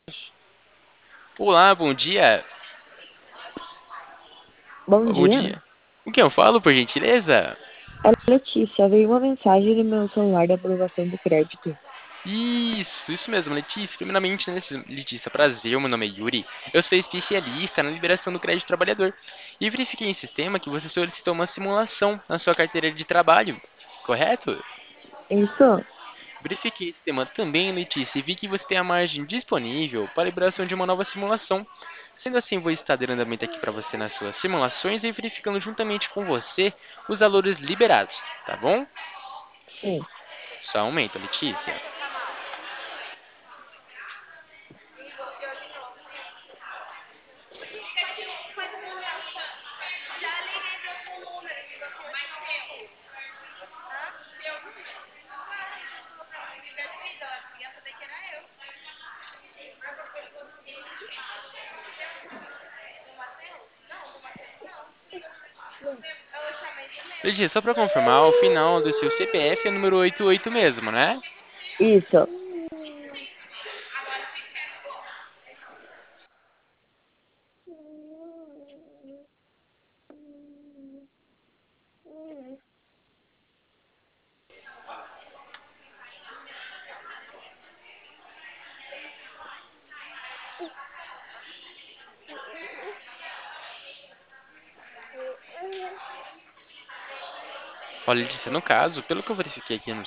Olá, bom dia. Bom Bom dia. dia. Com quem eu falo, por gentileza? É Letícia. Veio uma mensagem no meu celular de aprovação do crédito. Isso mesmo, Letícia. Primeiramente, né, Letícia, prazer, meu nome é Yuri. Eu sou especialista na liberação do crédito trabalhador. E verifiquei em sistema que você solicitou uma simulação na sua carteira de trabalho, correto? Isso? Verifiquei esse tema também, Letícia, e vi que você tem a margem disponível para a liberação de uma nova simulação. Sendo assim, vou estar dando andamento aqui para você nas suas simulações e verificando juntamente com você os valores liberados, tá bom? Sim. Só aumenta, Letícia. Letícia, só para confirmar, o final do seu CPF é número 88 mesmo, né? Isso. Olha, Letícia, no caso, pelo que eu verifiquei aqui no